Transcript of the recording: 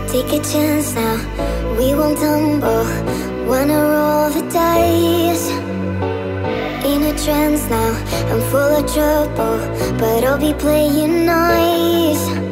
Take a chance now, we won't tumble. Wanna roll the dice. In a trance now, I'm full of trouble, but I'll be playing nice.